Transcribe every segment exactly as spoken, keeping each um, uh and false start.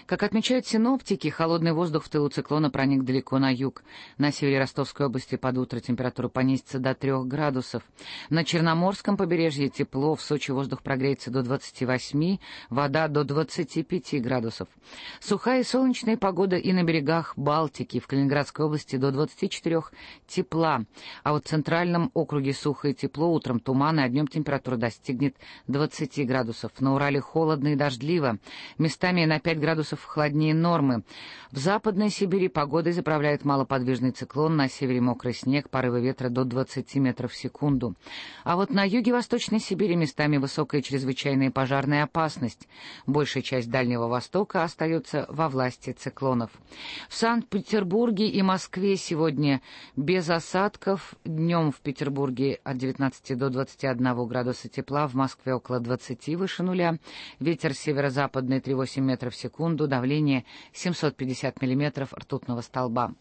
Как отмечают синоптики, холодный воздух в тылу циклона проник далеко на юг. На севере Ростовской области под утро температура понизится до трех градусов. На Черноморском побережье тепло, в Сочи воздух прогреется до двадцати восьми, вода до двадцати пяти градусов. Сухая и солнечная погода и на берегах Балтики, в Калининградской области до двадцати четырёх тепла. А вот в центральном округе сухо и тепло, утром туман, а днем температура достигнет двадцати градусов. На Урале холодно и дождливо, местами на пять градусов холоднее нормы. В Западной Сибири погодой заправляет малоподвижный циклон, на севере мокрый снег, порывы ветра до двадцати метров в секунду. А вот на юге Восточной Сибири местами высокая чрезвычайная пожарная опасность. Большая часть Дальнего Востока остается во власти циклонов. В Санкт-Петербурге и Москве сегодня без осадков. Днем в Петербурге от девятнадцати до двадцати одного градуса тепла, в Москве около двадцати выше нуля. Ветер северо-западный три целых восемь десятых метров в секунду, давление семьсот пятьдесят миллиметров ртутного столба.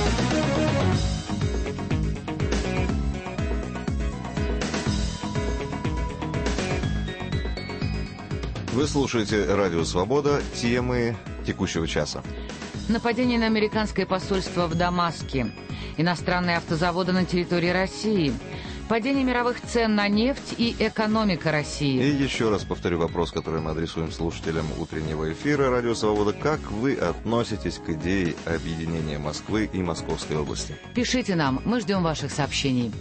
Вы слушаете «Радио Свобода», темы текущего часа. Нападение на американское посольство в Дамаске. Иностранные автозаводы на территории России. Падение мировых цен на нефть и экономика России. И еще раз повторю вопрос, который мы адресуем слушателям утреннего эфира «Радио Свобода». Как вы относитесь к идее объединения Москвы и Московской области? Пишите нам, мы ждем ваших сообщений.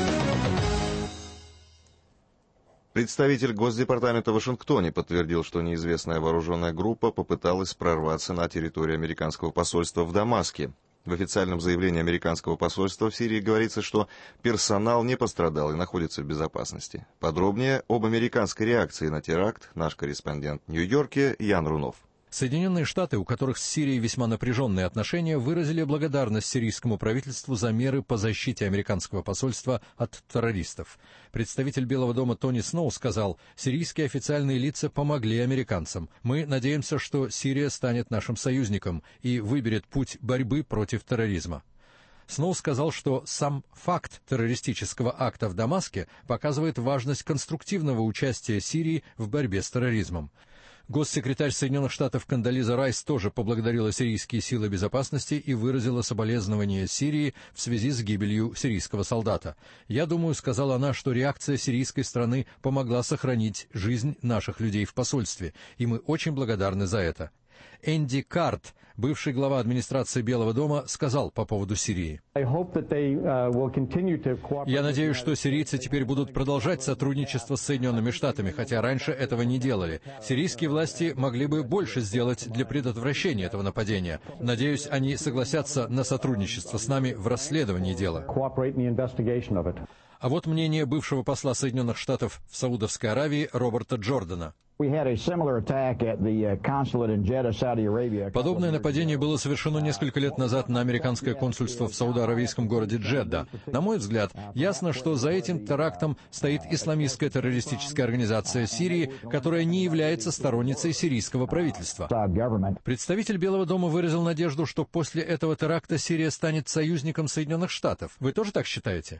Представитель Госдепартамента в Вашингтоне подтвердил, что неизвестная вооруженная группа попыталась прорваться на территорию американского посольства в Дамаске. В официальном заявлении американского посольства в Сирии говорится, что персонал не пострадал и находится в безопасности. Подробнее об американской реакции на теракт наш корреспондент в Нью-Йорке Ян Рунов. Соединенные Штаты, у которых с Сирией весьма напряженные отношения, выразили благодарность сирийскому правительству за меры по защите американского посольства от террористов. Представитель Белого дома Тони Сноу сказал: «Сирийские официальные лица помогли американцам. Мы надеемся, что Сирия станет нашим союзником и выберет путь борьбы против терроризма». Сноу сказал, что сам факт террористического акта в Дамаске показывает важность конструктивного участия Сирии в борьбе с терроризмом. Госсекретарь Соединенных Штатов Кондолиза Райс тоже поблагодарила сирийские силы безопасности и выразила соболезнования Сирии в связи с гибелью сирийского солдата. «Я думаю, — сказала она, — что реакция сирийской страны помогла сохранить жизнь наших людей в посольстве, и мы очень благодарны за это». Энди Карт, бывший глава администрации Белого дома, сказал по поводу Сирии: «Я надеюсь, что сирийцы теперь будут продолжать сотрудничество с Соединенными Штатами, хотя раньше этого не делали. Сирийские власти могли бы больше сделать для предотвращения этого нападения. Надеюсь, они согласятся на сотрудничество с нами в расследовании дела». А вот мнение бывшего посла Соединенных Штатов в Саудовской Аравии Роберта Джордана. Подобное нападение было совершено несколько лет назад на американское консульство в саудо-аравийском городе Джедда. На мой взгляд, ясно, что за этим терактом стоит исламистская террористическая организация Сирии, которая не является сторонницей сирийского правительства. Представитель Белого дома выразил надежду, что после этого теракта Сирия станет союзником Соединенных Штатов. Вы тоже так считаете?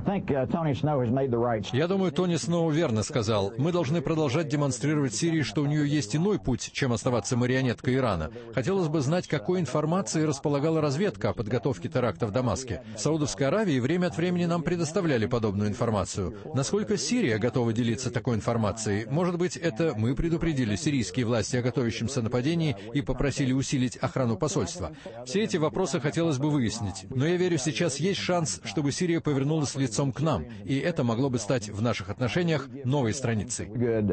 Я думаю, Тони Сноу верно сказал. Мы должны продолжать демонстрировать Сирии, что у нее есть иной путь, чем оставаться марионеткой Ирана. Хотелось бы знать, какой информацией располагала разведка о подготовке теракта в Дамаске. В Саудовской Аравии время от времени нам предоставляли подобную информацию. Насколько Сирия готова делиться такой информацией? Может быть, это мы предупредили сирийские власти о готовящемся нападении и попросили усилить охрану посольства? Все эти вопросы хотелось бы выяснить. Но я верю, сейчас есть шанс, чтобы Сирия повернулась лицом к нам, и это могло бы стать в наших отношениях новой страницей.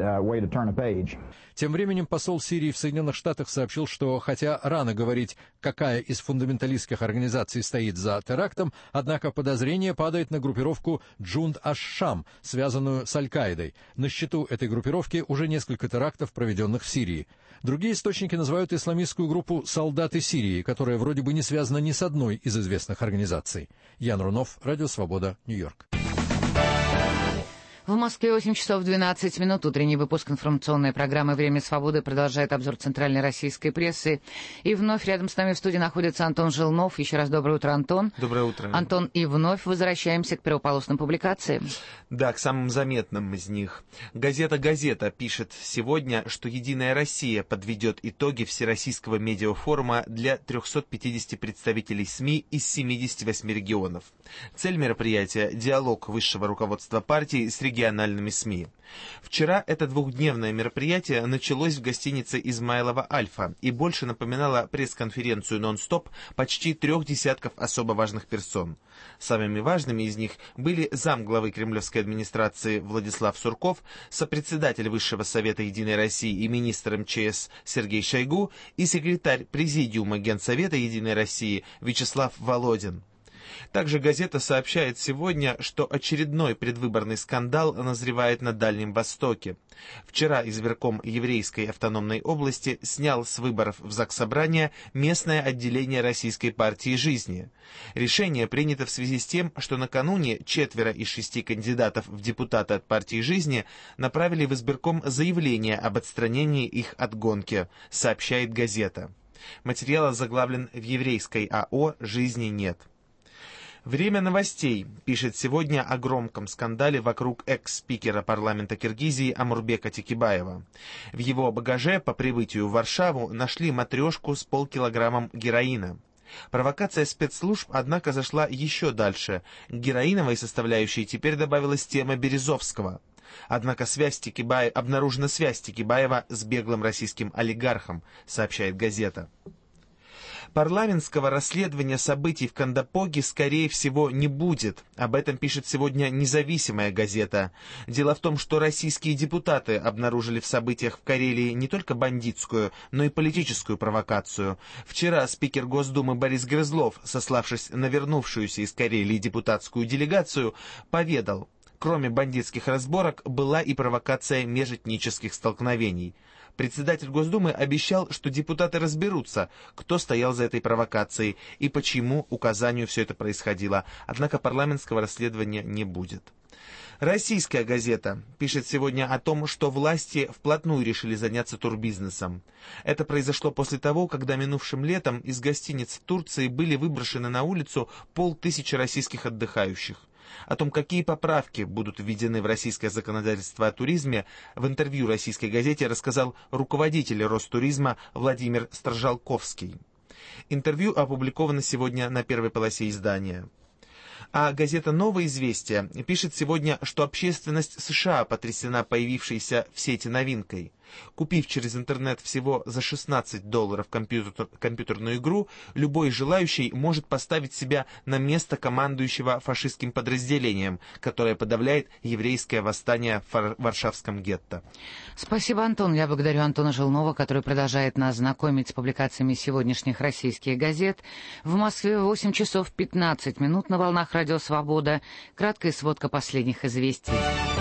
Тем временем посол Сирии в Соединенных Штатах сообщил, что хотя рано говорить, какая из фундаменталистских организаций стоит за терактом, однако подозрение падает на группировку Джунд аш-Шам, связанную с Аль-Каидой. На счету этой группировки уже несколько терактов, проведенных в Сирии. Другие источники называют исламистскую группу «Солдаты Сирии», которая вроде бы не связана ни с одной из известных организаций. Ян Рунов, Радио Свобода, Нью-Йорк. В Москве восемь часов двенадцать минут. Утренний выпуск информационной программы «Время свободы» продолжает обзор центральной российской прессы. И вновь рядом с нами в студии находится Антон Желнов. Еще раз доброе утро, Антон. Доброе утро. Антон, и вновь возвращаемся к первополосным публикациям. Да, к самым заметным из них. Газета «Газета» пишет сегодня, что «Единая Россия» подведет итоги Всероссийского медиафорума для трехсот пятидесяти представителей СМИ из семидесяти восьми регионов. Цель мероприятия – диалог высшего руководства партии с региональными СМИ. Вчера это двухдневное мероприятие началось в гостинице «Измайлова Альфа» и больше напоминало пресс-конференцию «Нон-стоп» почти трех десятков особо важных персон. Самыми важными из них были замглавы кремлевской администрации Владислав Сурков, сопредседатель Высшего совета «Единой России» и министр эм че эс Сергей Шойгу и секретарь Президиума Генсовета «Единой России» Вячеслав Володин. Также газета сообщает сегодня, что очередной предвыборный скандал назревает на Дальнем Востоке. Вчера избирком Еврейской автономной области снял с выборов в Заксобрание местное отделение Российской партии жизни. Решение принято в связи с тем, что накануне четверо из шести кандидатов в депутаты от партии жизни направили в избирком заявление об отстранении их от гонки, сообщает газета. Материал озаглавлен «В еврейской АО жизни нет». Время новостей пишет сегодня о громком скандале вокруг экс-спикера парламента Киргизии Амурбека Текибаева. В его багаже по прибытию в Варшаву нашли матрешку с полкилограммом героина. Провокация спецслужб, однако, зашла еще дальше. К героиновой составляющей теперь добавилась тема Березовского. Однако связь Текибаева, обнаружена связь Текибаева с беглым российским олигархом, сообщает газета. Парламентского расследования событий в Кандапоге, скорее всего, не будет. Об этом пишет сегодня независимая газета. Дело в том, что российские депутаты обнаружили в событиях в Карелии не только бандитскую, но и политическую провокацию. Вчера спикер Госдумы Борис Грызлов, сославшись на вернувшуюся из Карелии депутатскую делегацию, поведал: кроме бандитских разборок, была и провокация межэтнических столкновений. Председатель Госдумы обещал, что депутаты разберутся, кто стоял за этой провокацией и почему указанию все это происходило, однако парламентского расследования не будет. Российская газета пишет сегодня о том, что власти вплотную решили заняться турбизнесом. Это произошло после того, когда минувшим летом из гостиниц в Турции были выброшены на улицу полтысячи российских отдыхающих. О том, какие поправки будут введены в российское законодательство о туризме, в интервью российской газете рассказал руководитель Ростуризма Владимир Сторжалковский. Интервью опубликовано сегодня на первой полосе издания. А газета «Новое известие» пишет сегодня, что общественность США потрясена появившейся в сети новинкой. Купив через интернет всего за шестнадцать долларов компьютер, компьютерную игру, любой желающий может поставить себя на место командующего фашистским подразделением, которое подавляет еврейское восстание в Варшавском гетто. Спасибо, Антон. Я благодарю Антона Желнова, который продолжает нас знакомить с публикациями сегодняшних российских газет. В Москве восемь часов пятнадцать минут на волнах Радио Свобода. Краткая сводка последних известий.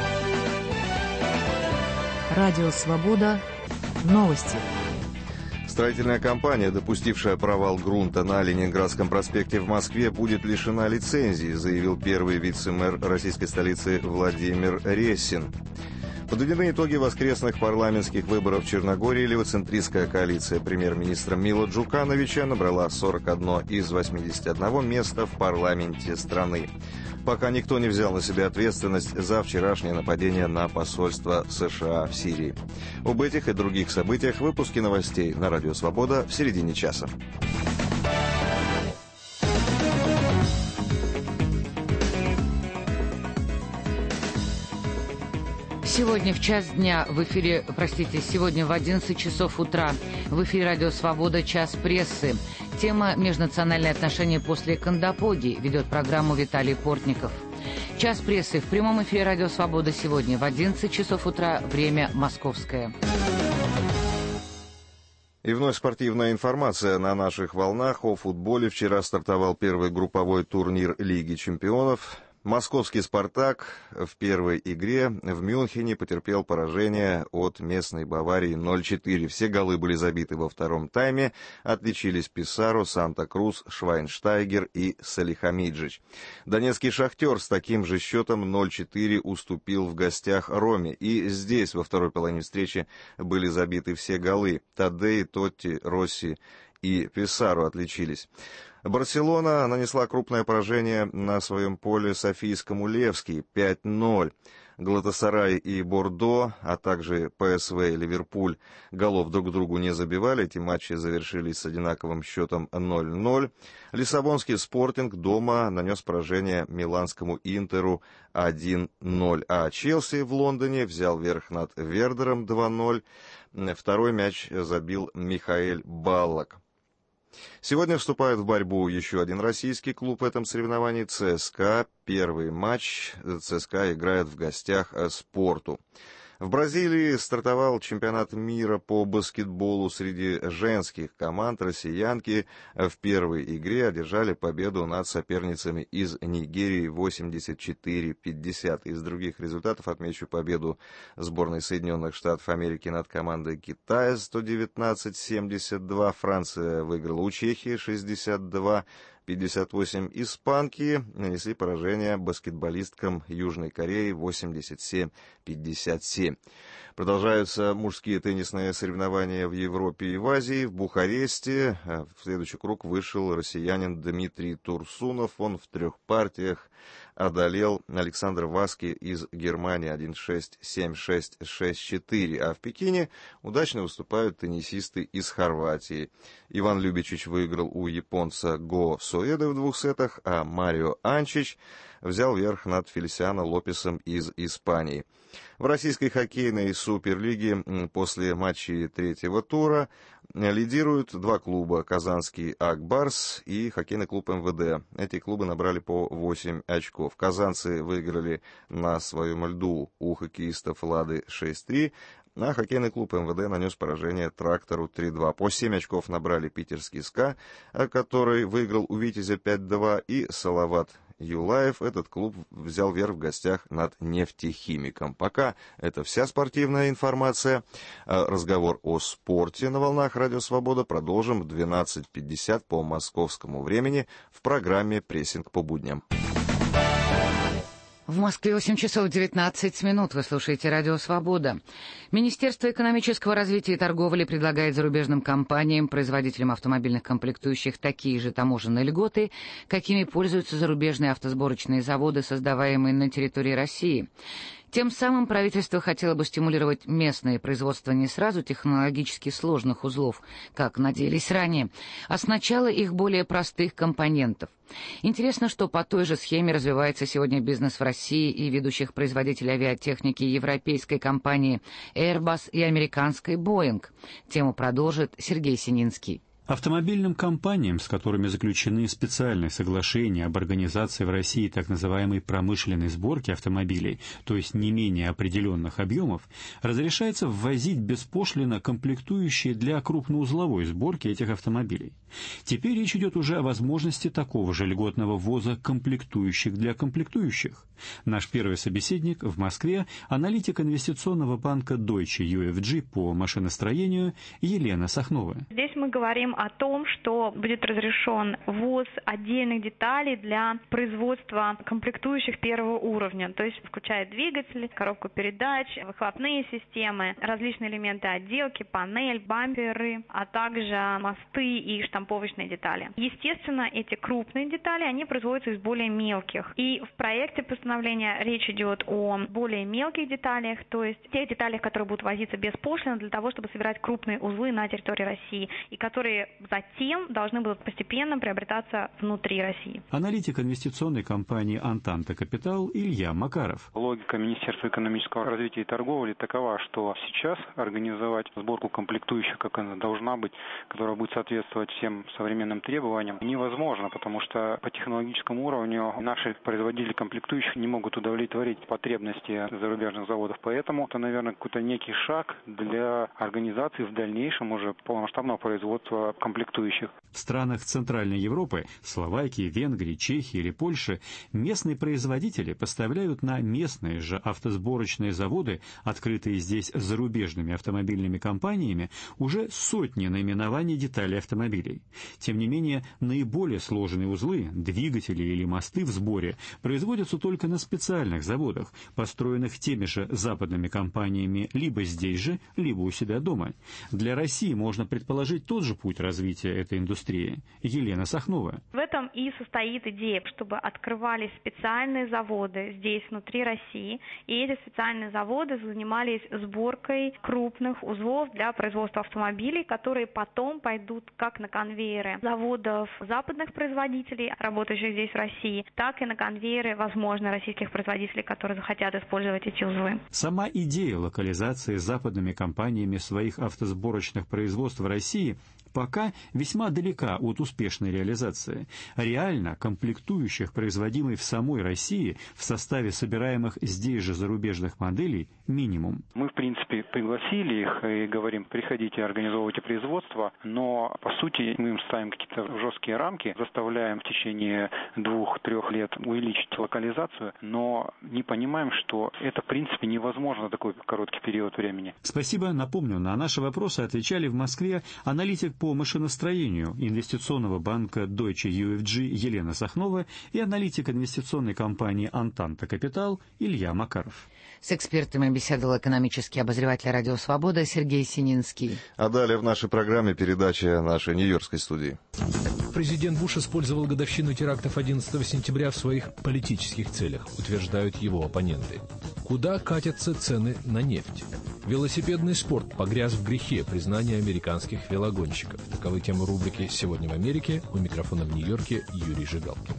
Радио Свобода. Новости. Строительная компания, допустившая провал грунта на Ленинградском проспекте в Москве, будет лишена лицензии, заявил первый вице-мэр российской столицы Владимир Ресин. Подведены итоги воскресных парламентских выборов в Черногории. Левоцентристская коалиция премьер-министра Мила Джукановича набрала сорок одно из восьмидесяти одного места в парламенте страны. Пока никто не взял на себя ответственность за вчерашнее нападение на посольство США в Сирии. Об этих и других событиях в выпуске новостей на Радио Свобода в середине часа. Сегодня в час дня в эфире, простите, сегодня в одиннадцать часов утра в эфире Радио Свобода «Час прессы». Тема «Межнациональные отношения после Кандапоги» ведет программу Виталий Портников. «Час прессы» в прямом эфире Радио Свобода сегодня в одиннадцать часов утра, время московское. И вновь спортивная информация на наших волнах. О футболе вчера стартовал первый групповой турнир Лиги чемпионов. Московский «Спартак» в первой игре в Мюнхене потерпел поражение от местной Баварии ноль четыре. Все голы были забиты во втором тайме. Отличились Писаро, Санта-Крус, Швайнштайгер и Салихамиджич. Донецкий «Шахтер» с таким же счетом ноль четыре уступил в гостях Роме. И здесь во второй половине встречи были забиты все голы. Тадей, Тотти, Росси и Писаро отличились. Барселона нанесла крупное поражение на своем поле Софийскому Левски пять ноль. Галатасарай и Бордо, а также ПСВ и Ливерпуль голов друг другу не забивали. Эти матчи завершились с одинаковым счетом ноль ноль. Лиссабонский «Спортинг» дома нанес поражение миланскому «Интеру» один ноль. А Челси в Лондоне взял верх над Вердером два ноль. Второй мяч забил Михаэль Баллок. Сегодня вступает в борьбу еще один российский клуб в этом соревновании — ЦСКА. Первый матч ЦСКА играет в гостях «Спорту». В Бразилии стартовал чемпионат мира по баскетболу среди женских команд. Россиянки в первой игре одержали победу над соперницами из Нигерии восемьдесят четыре пятьдесят. Из других результатов отмечу победу сборной Соединенных Штатов Америки над командой Китая сто девятнадцать семьдесят два. Франция выиграла у Чехии шестьдесят два пятьдесят восемь. Испанки нанесли поражение баскетболисткам Южной Кореи восемьдесят семь пятьдесят семь. Продолжаются мужские теннисные соревнования в Европе и в Азии. В Бухаресте в следующий круг вышел россиянин Дмитрий Турсунов. Он в трех партиях одолел Александра Васки из Германии один шесть, семь шесть, шесть четыре. А в Пекине удачно выступают теннисисты из Хорватии. Иван Любичич выиграл у японца Го Соэды в двух сетах, а Марио Анчич взял верх над Фелисиано Лопесом из Испании. В российской хоккейной суперлиге после матчей третьего тура лидируют два клуба — казанский «Ак Барс» и хоккейный клуб эм вэ дэ. Эти клубы набрали по восемь очков. Казанцы выиграли на своем льду у хоккеистов «Лады» шесть три, а хоккейный клуб эм вэ дэ нанес поражение «Трактору» три два. По семь очков набрали питерский «СКА», который выиграл у «Витязя» пять два, и «Салават» Юлаев. Этот клуб взял верх в гостях над «Нефтехимиком». Пока это вся спортивная информация. Разговор о спорте на волнах Радио Свобода продолжим в двенадцать пятьдесят по московскому времени в программе «Прессинг по будням». В Москве восемь часов девятнадцать минут. Вы слушаете Радио Свобода. Министерство экономического развития и торговли предлагает зарубежным компаниям, производителям автомобильных комплектующих, такие же таможенные льготы, какими пользуются зарубежные автосборочные заводы, создаваемые на территории России. Тем самым правительство хотело бы стимулировать местное производство не сразу технологически сложных узлов, как надеялись ранее, а сначала их более простых компонентов. Интересно, что по той же схеме развивается сегодня бизнес в России и ведущих производителей авиатехники европейской компании Airbus и американской Boeing. Тему продолжит Сергей Сининский. Автомобильным компаниям, с которыми заключены специальные соглашения об организации в России так называемой промышленной сборки автомобилей, то есть не менее определенных объемов, разрешается ввозить беспошлино комплектующие для крупноузловой сборки этих автомобилей. Теперь речь идет уже о возможности такого же льготного ввоза комплектующих для комплектующих. Наш первый собеседник в Москве – аналитик инвестиционного банка Deutsche ю эф джи по машиностроению Елена Сахнова. Здесь мы говорим о том, что будет разрешен ввоз отдельных деталей для производства комплектующих первого уровня, то есть включая двигатель, коробку передач, выхлопные системы, различные элементы отделки, панель, бамперы, а также мосты и штамповочные детали. Естественно, эти крупные детали, они производятся из более мелких. И в проекте постановления речь идет о более мелких деталях, то есть тех деталях, которые будут возиться беспошлино для того, чтобы собирать крупные узлы на территории России, и которые затем должны будут постепенно приобретаться внутри России. Аналитик инвестиционной компании «Антанта Капитал» Илья Макаров. Логика Министерства экономического развития и торговли такова, что сейчас организовать сборку комплектующих, как она должна быть, которая будет соответствовать всем современным требованиям, невозможно, потому что по технологическому уровню наши производители комплектующих не могут удовлетворить потребности зарубежных заводов. Поэтому это, наверное, какой-то некий шаг для организации в дальнейшем уже полномасштабного производства производства комплектующих. В странах Центральной Европы, Словакии, Венгрии, Чехии или Польши, местные производители поставляют на местные же автосборочные заводы, открытые здесь зарубежными автомобильными компаниями, уже сотни наименований деталей автомобилей. Тем не менее, наиболее сложные узлы, двигатели или мосты в сборе производятся только на специальных заводах, построенных теми же западными компаниями либо здесь же, либо у себя дома. Для России можно предположить тот же путь развития этой индустрии. Елена Сахнова. В этом и состоит идея, чтобы открывались специальные заводы здесь, внутри России, и эти специальные заводы занимались сборкой крупных узлов для производства автомобилей, которые потом пойдут как на конвейеры заводов западных производителей, работающих здесь в России, так и на конвейеры, возможно, российских производителей, которые захотят использовать эти узлы. Сама идея локализации западными компаниями своих автосборочных производств в России пока весьма далека от успешной реализации. Реально комплектующих, производимых в самой России, в составе собираемых здесь же зарубежных моделей, минимум. Мы, в принципе, пригласили их и говорим, приходите, организовывайте производство, но, по сути, мы им ставим какие-то жесткие рамки, заставляем в течение двух-трех лет увеличить локализацию, но не понимаем, что это, в принципе, невозможно за такой короткий период времени. Спасибо. Напомню, на наши вопросы отвечали в Москве аналитик по машиностроению инвестиционного банка Deutsche ю эф джи Елена Сахнова и аналитик инвестиционной компании «Антанта Капитал» Илья Макаров. С экспертами беседовал экономический обозреватель «Радио Свобода» Сергей Сининский. А далее в нашей программе передача нашей нью-йоркской студии. Президент Буш использовал годовщину терактов одиннадцатого сентября в своих политических целях, утверждают его оппоненты. Куда катятся цены на нефть? Велосипедный спорт погряз в грехе, признания американских велогонщиков. Таковы темы рубрики «Сегодня в Америке». У микрофона в Нью-Йорке Юрий Жигалкин.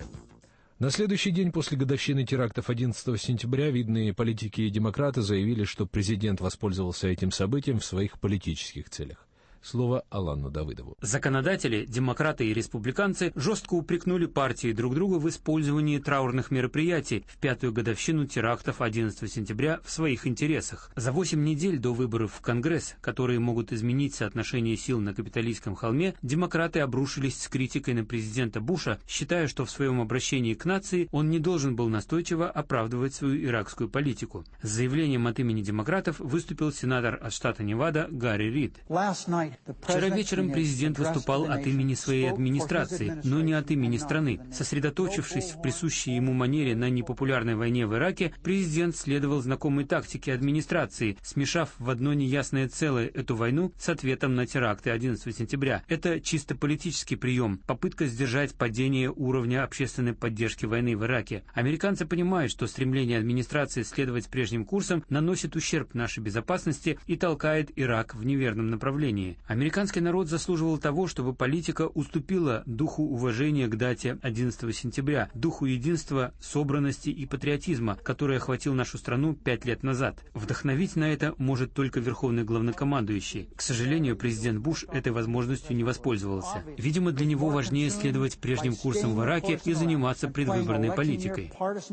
На следующий день после годовщины терактов одиннадцатого сентября видные политики и демократы заявили, что президент воспользовался этим событием в своих политических целях. Слово Алану Давыдову. Законодатели, демократы и республиканцы жестко упрекнули партии друг друга в использовании траурных мероприятий в пятую годовщину терактов одиннадцатого сентября в своих интересах. За восемь недель до выборов в Конгресс, которые могут изменить соотношение сил на Капитолийском холме, демократы обрушились с критикой на президента Буша, считая, что в своем обращении к нации он не должен был настойчиво оправдывать свою иракскую политику. С заявлением от имени демократов выступил сенатор от штата Невада Гарри Рид. Вчера вечером президент выступал от имени своей администрации, но не от имени страны. Сосредоточившись в присущей ему манере на непопулярной войне в Ираке, президент следовал знакомой тактике администрации, смешав в одно неясное целое эту войну с ответом на теракты одиннадцатого сентября. Это чисто политический прием, попытка сдержать падение уровня общественной поддержки войны в Ираке. Американцы понимают, что стремление администрации следовать прежним курсом наносит ущерб нашей безопасности и толкает Ирак в неверном направлении. Американский народ заслуживал того, чтобы политика уступила духу уважения к дате одиннадцатого сентября, духу единства, собранности и патриотизма, который охватил нашу страну пять лет назад. Вдохновить на это может только верховный главнокомандующий. К сожалению, президент Буш этой возможностью не воспользовался. Видимо, для него важнее следовать прежним курсам в Ираке и заниматься предвыборной политикой,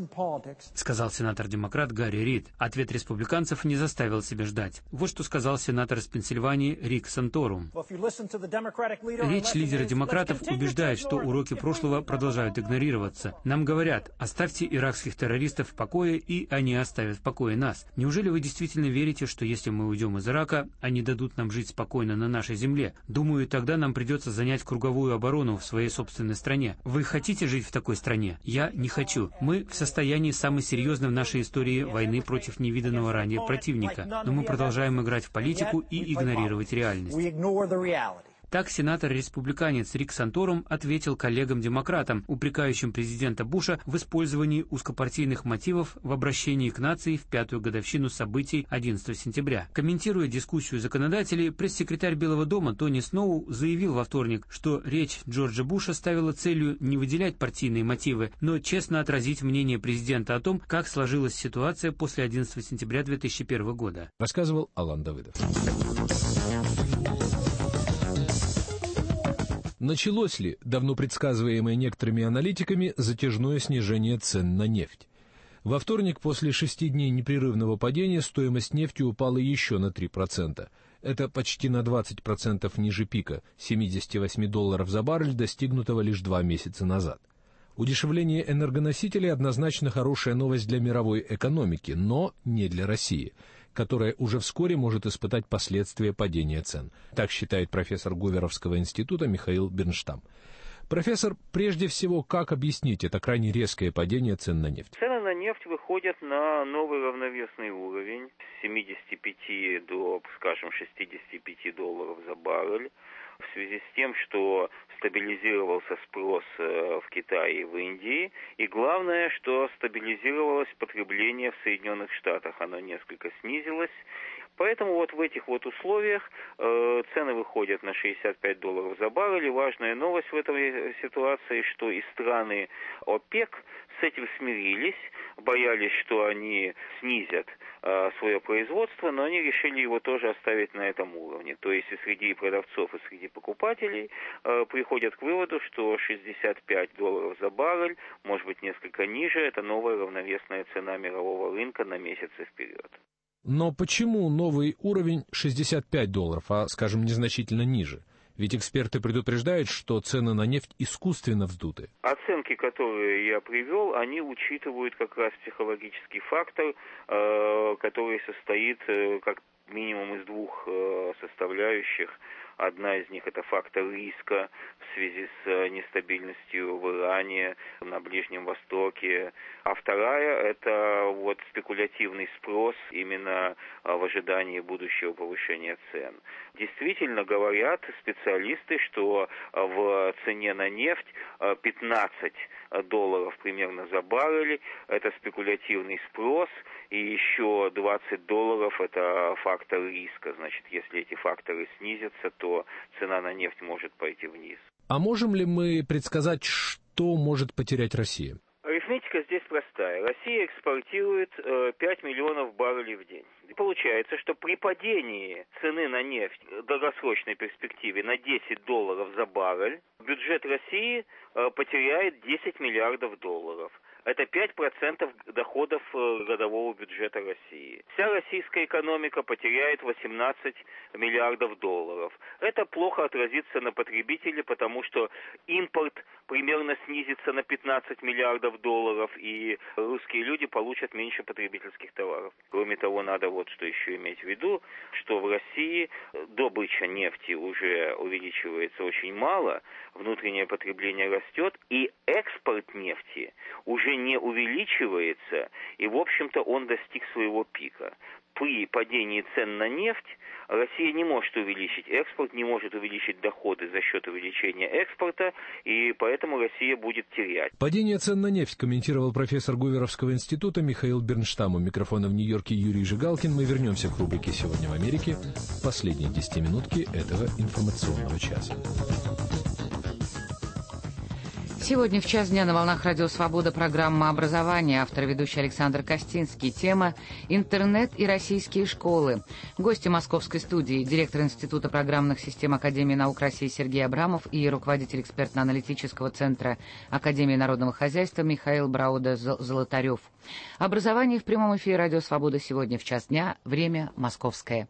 сказал сенатор-демократ Гарри Рид. Ответ республиканцев не заставил себя ждать. Вот что сказал сенатор из Пенсильвании Рик Санторум. Речь лидера демократов убеждает, что уроки прошлого продолжают игнорироваться. Нам говорят, оставьте иракских террористов в покое, и они оставят в покое нас. Неужели вы действительно верите, что если мы уйдем из Ирака, они дадут нам жить спокойно на нашей земле? Думаю, тогда нам придется занять круговую оборону в своей собственной стране. Вы хотите жить в такой стране? Я не хочу. Мы в состоянии самой серьезной в нашей истории войны против невиданного ранее противника. Но мы продолжаем играть в политику и игнорировать реальность. Так сенатор-республиканец Рик Санторум ответил коллегам-демократам, упрекающим президента Буша в использовании узкопартийных мотивов в обращении к нации в пятую годовщину событий одиннадцатого сентября. Комментируя дискуссию законодателей, пресс-секретарь Белого дома Тони Сноу заявил во вторник, что речь Джорджа Буша ставила целью не выделять партийные мотивы, но честно отразить мнение президента о том, как сложилась ситуация после одиннадцатого сентября две тысячи первого года. Рассказывал Алан Давыдов. Началось ли, давно предсказываемое некоторыми аналитиками, затяжное снижение цен на нефть? Во вторник, после шести дней непрерывного падения, стоимость нефти упала еще на три процента. Это почти на двадцать процентов ниже пика семьдесят восемь долларов за баррель, достигнутого лишь два месяца назад. Удешевление энергоносителей однозначно хорошая новость для мировой экономики, но не для России, которая уже вскоре может испытать последствия падения цен. Так считает профессор Говеровского института Михаил Бернштам. Профессор, прежде всего, как объяснить это крайне резкое падение цен на нефть? Цены на нефть выходят на новый равновесный уровень с семидесяти пяти до, скажем, шестидесяти пяти долларов за баррель. В связи с тем, что стабилизировался спрос в Китае и в Индии, и главное, что стабилизировалось потребление в Соединенных Штатах, оно несколько снизилось. Поэтому вот в этих вот условиях э, цены выходят на шестьдесят пять долларов за баррель. И важная новость в этой ситуации, что и страны ОПЕК с этим смирились, боялись, что они снизят э, свое производство, но они решили его тоже оставить на этом уровне. То есть и среди продавцов, и среди покупателей э, приходят к выводу, что шестьдесят пять долларов за баррель, может быть несколько ниже, это новая равновесная цена мирового рынка на месяцы вперед. Но почему новый уровень шестьдесят пять долларов, а, скажем, незначительно ниже? Ведь эксперты предупреждают, что цены на нефть искусственно вздуты. Оценки, которые я привел, они учитывают как раз психологический фактор, э, который состоит э, как минимум из двух э, составляющих. Одна из них – это фактор риска в связи с нестабильностью в Иране, на Ближнем Востоке. А вторая – это вот спекулятивный спрос именно в ожидании будущего повышения цен. Действительно говорят специалисты, что в цене на нефть пятнадцать долларов примерно за баррель – это спекулятивный спрос, и еще двадцать долларов – это фактор риска. Значит, если эти факторы снизятся, то цена на нефть может пойти вниз. А можем ли мы предсказать, что может потерять Россия? Арифметика здесь простая. Россия экспортирует э, пять миллионов баррелей в день. И получается, что при падении цены на нефть в долгосрочной перспективе на десять долларов за баррель, бюджет России э, потеряет десять миллиардов долларов. Это пять процентов доходов годового бюджета России. Вся российская экономика потеряет восемнадцать миллиардов долларов. Это плохо отразится на потребителе, потому что импорт примерно снизится на пятнадцать миллиардов долларов, и русские люди получат меньше потребительских товаров. Кроме того, надо вот что еще иметь в виду, что в России добыча нефти уже увеличивается очень мало, внутреннее потребление растет, и экспорт нефти уже не увеличивается, и, в общем-то, он достиг своего пика. При падении цен на нефть Россия не может увеличить экспорт, не может увеличить доходы за счет увеличения экспорта, и поэтому Россия будет терять. Падение цен на нефть комментировал профессор Говеровского института Михаил Бернштам. У микрофона в Нью-Йорке Юрий Жигалкин. Мы вернемся к рубрике «Сегодня в Америке» в последние десятиминутки этого информационного часа. Сегодня в час дня на волнах Радио Свобода программа «Образование». Автор и ведущий Александр Костинский. Тема «Интернет и российские школы». Гости московской студии, директор Института программных систем Академии наук России Сергей Абрамов и руководитель экспертно-аналитического центра Академии народного хозяйства Михаил Брауда-Золотарев. Образование в прямом эфире Радио Свобода сегодня в час дня. Время московское.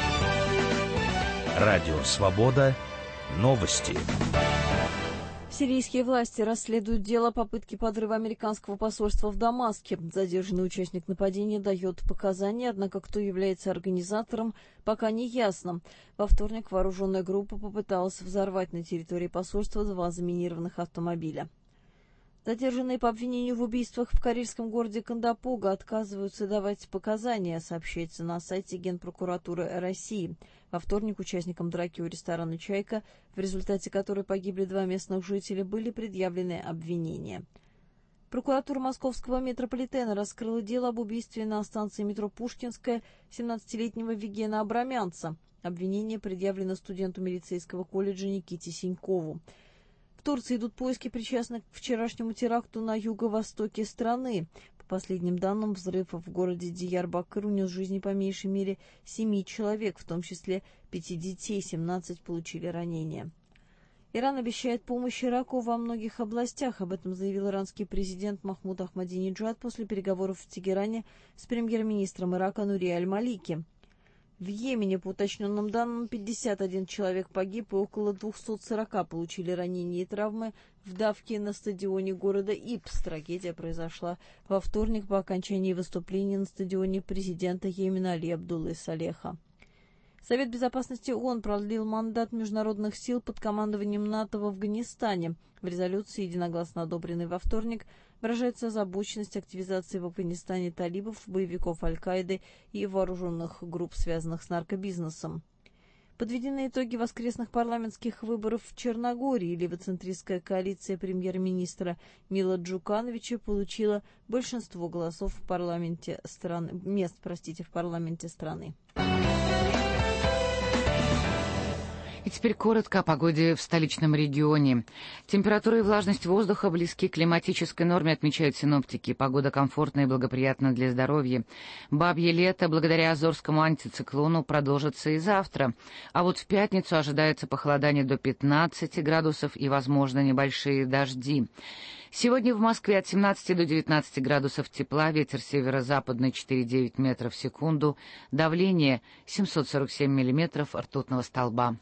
Радио Свобода. Новости. Сирийские власти расследуют дело попытки подрыва американского посольства в Дамаске. Задержанный участник нападения дает показания, однако кто является организатором, пока не ясно. Во вторник вооруженная группа попыталась взорвать на территории посольства два заминированных автомобиля. Задержанные по обвинению в убийствах в карельском городе Кандапога отказываются давать показания, сообщается на сайте Генпрокуратуры России. Во вторник участникам драки у ресторана «Чайка», в результате которой погибли два местных жителя, были предъявлены обвинения. Прокуратура московского метрополитена раскрыла дело об убийстве на станции метро Пушкинская семнадцатилетнего Вигена Абрамянца. Обвинение предъявлено студенту милицейского колледжа Никите Синькову. В Турции идут поиски причастных к вчерашнему теракту на юго-востоке страны. По последним данным, взрыв в городе Диярбакыр унес жизни по меньшей мере семи человек, в том числе пяти детей, семнадцать получили ранения. Иран обещает помощь Ираку во многих областях. Об этом заявил иранский президент Махмуд Ахмадинеджад после переговоров в Тегеране с премьер-министром Ирака Нури аль-Малики. В Йемене, по уточненным данным, пятьдесят один человек погиб и около двухсот сорока получили ранения и травмы в давке на стадионе города Ипс. Трагедия произошла во вторник по окончании выступления на стадионе президента Йемена Али Абдуллы Салеха. Совет безопасности ООН продлил мандат международных сил под командованием НАТО в Афганистане. В резолюции, единогласно одобренной во вторник, выражается озабоченность активизации в Афганистане талибов, боевиков Аль-Каиды и вооруженных групп, связанных с наркобизнесом. Подведены итоги воскресных парламентских выборов в Черногории. Левоцентристская коалиция премьер-министра Мила Джукановича получила большинство голосов в парламенте страны, мест, простите, в парламенте страны. И теперь коротко о погоде в столичном регионе. Температура и влажность воздуха близки к климатической норме, отмечают синоптики. Погода комфортная и благоприятна для здоровья. Бабье лето благодаря Азорскому антициклону продолжится и завтра. А вот в пятницу ожидается похолодание до пятнадцати градусов и, возможно, небольшие дожди. Сегодня в Москве от семнадцати до девятнадцати градусов тепла, ветер северо-западный четыре целых девять десятых метров в секунду, давление семьсот сорок семь миллиметров ртутного столба.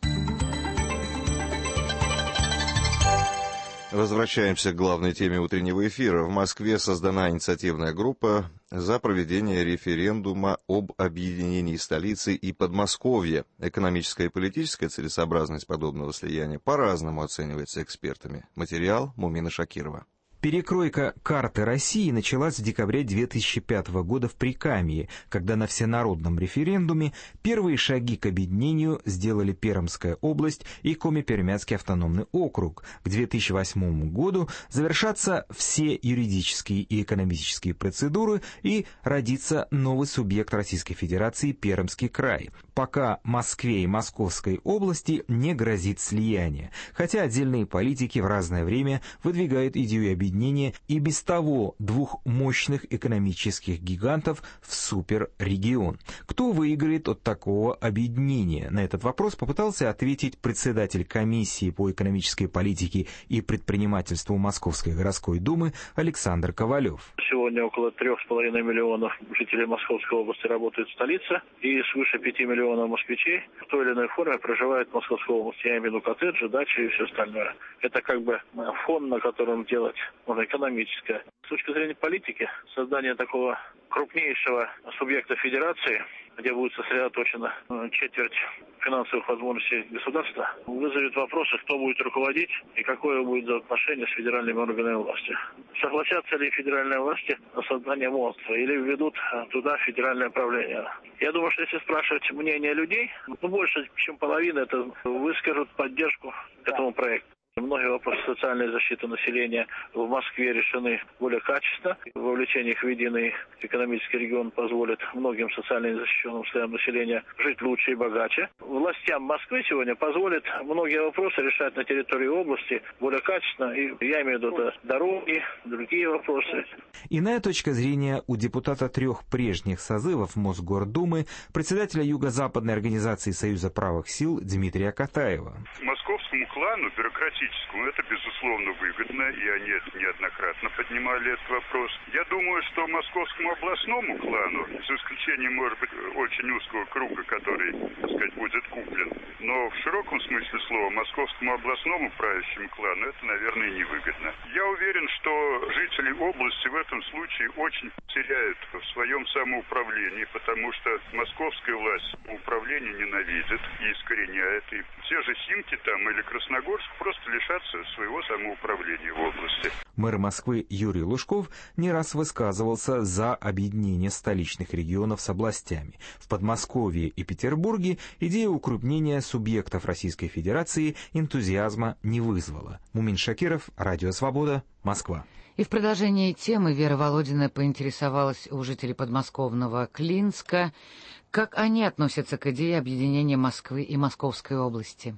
Возвращаемся к главной теме утреннего эфира. В Москве создана инициативная группа за проведение референдума об объединении столицы и Подмосковья. Экономическая и политическая целесообразность подобного слияния по-разному оценивается экспертами. Материал Мумина Шакирова. Перекройка карты России началась в декабре две тысячи пятого года в Прикамье, когда на всенародном референдуме первые шаги к объединению сделали Пермская область и Коми-Пермяцкий автономный округ. К две тысячи восьмому году завершатся все юридические и экономические процедуры и родится новый субъект Российской Федерации — Пермский край. Пока Москве и Московской области не грозит слияние, хотя отдельные политики в разное время выдвигают идею объединения и без того двух мощных экономических гигантов в суперрегион. Кто выиграет от такого объединения? На этот вопрос попытался ответить председатель комиссии по экономической политике и предпринимательству Московской городской думы Александр Ковалев. Сегодня около трех с половиной миллионов жителей Московской области работают в столице, и свыше пяти миллионов москвичей в той или иной форме проживают в Московской области. Я имею в виду коттеджи, дачи и все остальное. Это как бы фон, на котором делать можно экономическое. С точки зрения политики, создание такого крупнейшего субъекта федерации, где будет сосредоточена четверть финансовых возможностей государства, вызовет вопросы, кто будет руководить и какое будет за отношение с федеральными органами власти. Согласятся ли федеральные власти на создание монстра или введут туда федеральное правление? Я думаю, что если спрашивать мнение людей, ну, больше, чем половина это выскажут поддержку этому проекту. Многие вопросы социальной защиты населения в Москве решены более качественно. Вовлечение их в единый экономический регион позволит многим социально незащищенным слоям населения жить лучше и богаче. Властям Москвы сегодня позволит многие вопросы решать на территории области более качественно. И я имею в виду это дороги, другие вопросы. Иная точка зрения у депутата трех прежних созывов Мосгордумы, председателя Юго-Западной организации Союза правых сил Дмитрия Катаева. Московскому клану бюрократическому это, безусловно, выгодно, и они это неоднократно поднимали этот вопрос. Я думаю, что московскому областному клану, за исключением, может быть, очень узкого круга, который, так сказать, будет куплен, но в широком смысле слова московскому областному правящему клану это, наверное, невыгодно. Я уверен, что жители области в этом случае очень теряют в своем самоуправлении, потому что московская власть управление ненавидит и искореняет, и те же Химки там или Красногорск просто лишатся своего самоуправления в области. Мэр Москвы Юрий Лужков не раз высказывался за объединение столичных регионов с областями. В Подмосковье и Петербурге идея укрупнения субъектов Российской Федерации энтузиазма не вызвала. Мумин Шакиров, Радио Свобода, Москва. И в продолжении темы Вера Володина поинтересовалась у жителей подмосковного Клинска, как они относятся к идее объединения Москвы и Московской области.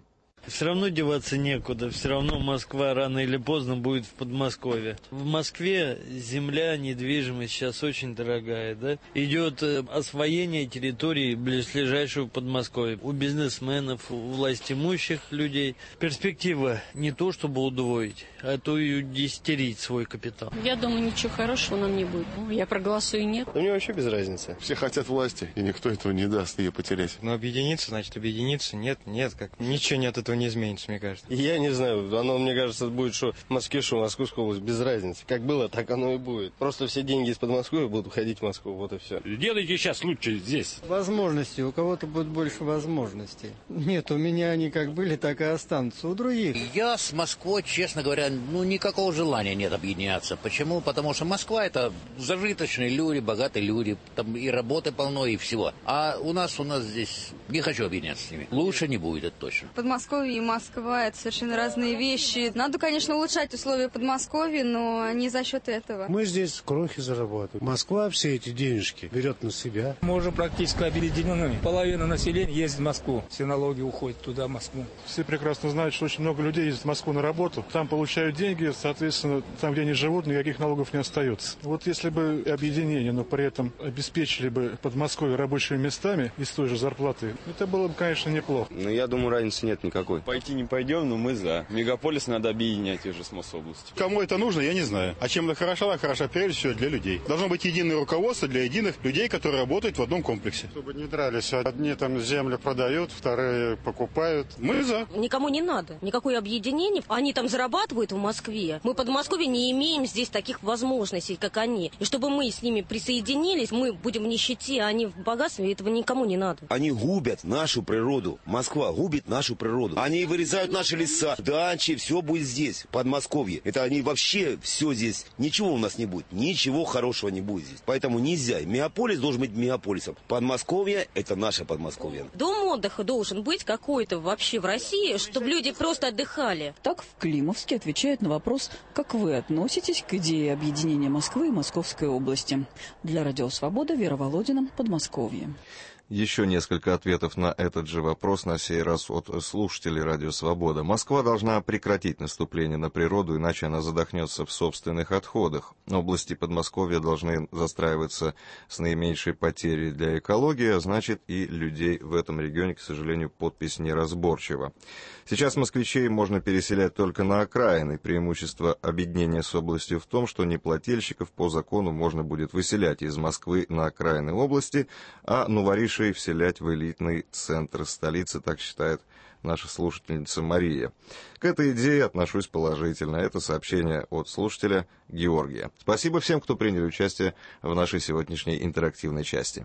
Все равно деваться некуда, все равно Москва рано или поздно будет в Подмосковье. В Москве земля, недвижимость сейчас очень дорогая, да? Идет освоение территории близлежащего Подмосковья. У бизнесменов, у властимущих людей перспектива не то, чтобы удвоить, а то и удесятерить свой капитал. Я думаю, ничего хорошего нам не будет. Я проголосую нет. Да мне вообще без разницы. Все хотят власти, и никто этого не даст ее потерять. Но объединиться, значит объединиться. Нет, нет, как ничего не от этого не изменится, мне кажется. Я не знаю, оно, мне кажется, будет, что в Москве, что в Московскую область, без разницы. Как было, так оно и будет. Просто все деньги из Подмосковья будут уходить в Москву, вот и все. Делайте сейчас лучше здесь. Возможности, у кого-то будет больше возможностей. Нет, у меня они как были, так и останутся, у других. Я с Москвой, честно говоря, ну никакого желания нет объединяться. Почему? Потому что Москва это зажиточные люди, богатые люди, там и работы полно, и всего. А у нас, у нас здесь не хочу объединяться с ними. Лучше не будет, это точно. Подмосковье и Москва – это совершенно разные вещи. Надо, конечно, улучшать условия Подмосковья, но не за счет этого. Мы здесь крохи зарабатываем. Москва все эти денежки берет на себя. Мы уже практически объединены. Половина населения ездит в Москву. Все налоги уходят туда, в Москву. Все прекрасно знают, что очень много людей ездит в Москву на работу. Там получают деньги, соответственно, там, где они живут, никаких налогов не остается. Вот если бы объединение, но при этом обеспечили бы Подмосковье рабочими местами и с той же зарплатой, это было бы, конечно, неплохо. Но я думаю, разницы нет никакой. Пойти не пойдем, но мы за. Мегаполис надо объединять уже с Мособластью. Кому это нужно, я не знаю. А чем это хорошо, так хорошо, прежде всего, для людей. Должно быть единое руководство для единых людей, которые работают в одном комплексе. Чтобы не дрались. Одни там землю продают, вторые покупают. Мы за. Никому не надо. Никакое объединение. Они там зарабатывают в Москве. Мы в Подмосковье не имеем здесь таких возможностей, как они. И чтобы мы с ними присоединились, мы будем в нищете, а они в богатстве. Этого никому не надо. Они губят нашу природу. Москва губит нашу природу. Они вырезают наши леса, дачи, все будет здесь, в Подмосковье. Это они вообще все здесь. Ничего у нас не будет. Ничего хорошего не будет здесь. Поэтому нельзя. Мегаполис должен быть мегаполисом. Подмосковье – это наше Подмосковье. Дом отдыха должен быть какой-то вообще в России, чтобы люди просто отдыхали. Так в Климовске отвечают на вопрос, как вы относитесь к идее объединения Москвы и Московской области. Для Радио Свобода Вера Володина, Подмосковье. Еще несколько ответов на этот же вопрос, на сей раз от слушателей Радио Свобода. Москва должна прекратить наступление на природу, иначе она задохнется в собственных отходах. Области Подмосковья должны застраиваться с наименьшей потерей для экологии, а значит и людей в этом регионе, к сожалению, подпись неразборчива. Сейчас москвичей можно переселять только на окраины. Преимущество объединения с областью в том, что неплательщиков по закону можно будет выселять из Москвы на окраины области, а новоришей вселять в элитный центр столицы, так считает наша слушательница Мария. К этой идее отношусь положительно. Это сообщение от слушателя Георгия. Спасибо всем, кто приняли участие в нашей сегодняшней интерактивной части.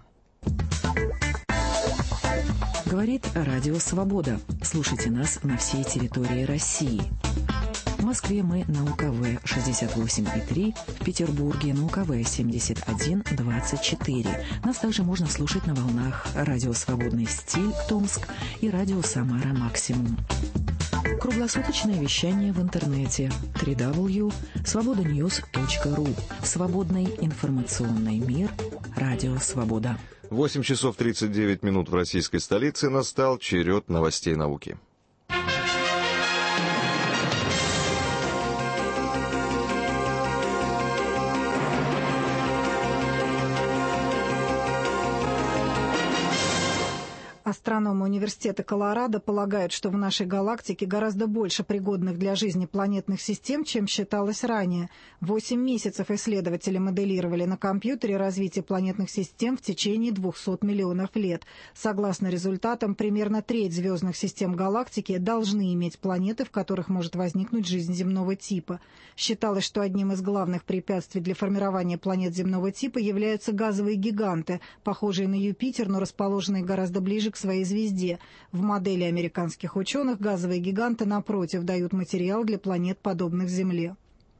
Говорит Радио Свобода. Слушайте нас на всей территории России. В Москве мы на У К В шестьдесят восемь и три, в Петербурге на У К В семьдесят один двадцать четыре. Нас также можно слушать на волнах Радио Свободный стиль Томск и Радио Самара Максимум. Круглосуточное вещание в интернете дабл ю дабл ю дабл ю точка свобода ньюс точка ру. Свободный информационный мир. Радио Свобода. восемь часов тридцать девять минут в российской столице. Настал черед новостей науки. Астрономы Университета Колорадо полагают, что в нашей галактике гораздо больше пригодных для жизни планетных систем, чем считалось ранее. Восемь месяцев исследователи моделировали на компьютере развитие планетных систем в течение двухсот миллионов лет. Согласно результатам, примерно треть звездных систем галактики должны иметь планеты, в которых может возникнуть жизнь земного типа. Считалось, что одним из главных препятствий для формирования планет земного типа являются газовые гиганты, похожие на Юпитер, но расположенные гораздо ближе к своей звезде. В модели американских ученых газовые гиганты, напротив, дают материал для планет, подобных Земле.